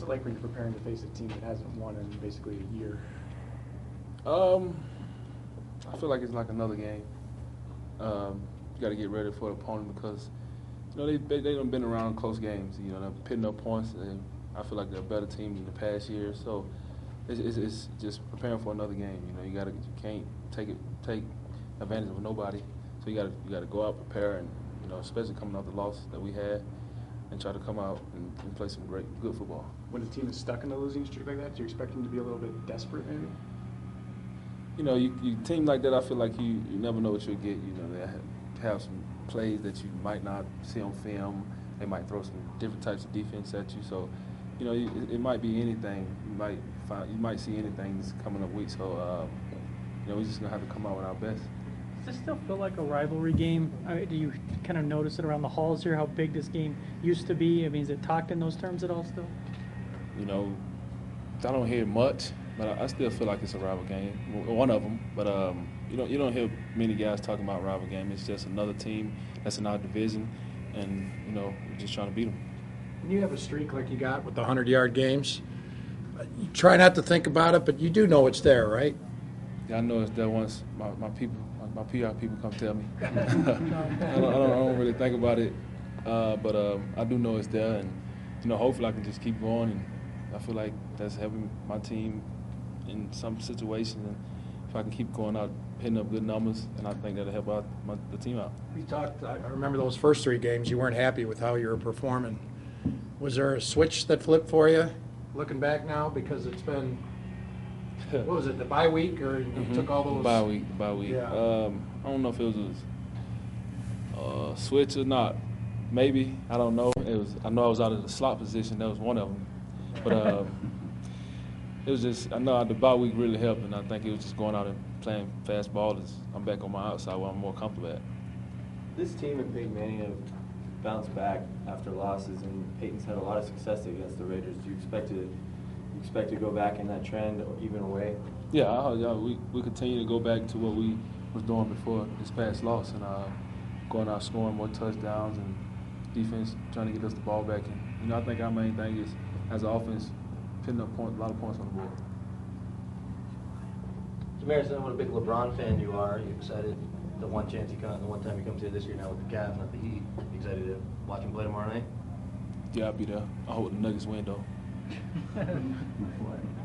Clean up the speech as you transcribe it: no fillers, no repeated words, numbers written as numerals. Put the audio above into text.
What's it like when you're preparing to face a team that hasn't won in basically a year? I feel like it's like another game. You got to get ready for the opponent because they done been around close games. They're pitting up points, and I feel like they're a better team in the past year. So it's just preparing for another game. You can't take advantage of nobody. So you got to go out prepare and especially coming off the loss that we had, and try to come out and play some good football. When a team is stuck in a losing streak like that, do you expect them to be a little bit desperate maybe? You team like that, I feel like you never know what you'll get. They have some plays that you might not see on film. They might throw some different types of defense at you. So, it might be anything. You might see anything this coming up week. So, we're just gonna have to come out with our best. Does this still feel like a rivalry game? Do you kind of notice it around the halls here, how big this game used to be? I mean, is it talked in those terms at all still? I don't hear much, but I still feel like it's a rival game, one of them. But you don't hear many guys talking about rival game. It's just another team that's in our division, and we're just trying to beat them. When you have a streak like you got with the 100-yard games, you try not to think about it, but you do know it's there, right? Yeah, I know it's there once my people. My PR people come tell me. I don't really think about it, but I do know it's there, and hopefully I can just keep going. And I feel like that's helping my team in some situations. And if I can keep going out, hitting up good numbers, and I think that'll help out the team out. We talked. I remember those first 3 games. You weren't happy with how you were performing. Was there a switch that flipped for you? Looking back now, because it's been. What was it, the bye week, or you took all those? The bye week. Yeah. I don't know if it was a switch or not. Maybe, I don't know. I know I was out of the slot position. That was one of them. But it was just, I know the bye week really helped, and I think it was just going out and playing fast ball. I'm back on my outside where I'm more comfortable at. This team and Peyton Manning have bounced back after losses, and Peyton's had a lot of success against the Raiders. Do you expect to go back in that trend, or even away? Yeah, we continue to go back to what we was doing before this past loss, and going out scoring more touchdowns and defense trying to get us the ball back. And I think our main thing is, as an offense, putting up a lot of points on the board. Jamaris, I know what a big LeBron fan you are. You excited the one time you come to this year now with the Cavs, not the Heat. You excited to watch him play tomorrow night? Yeah, I'll be there. I hope the Nuggets win though.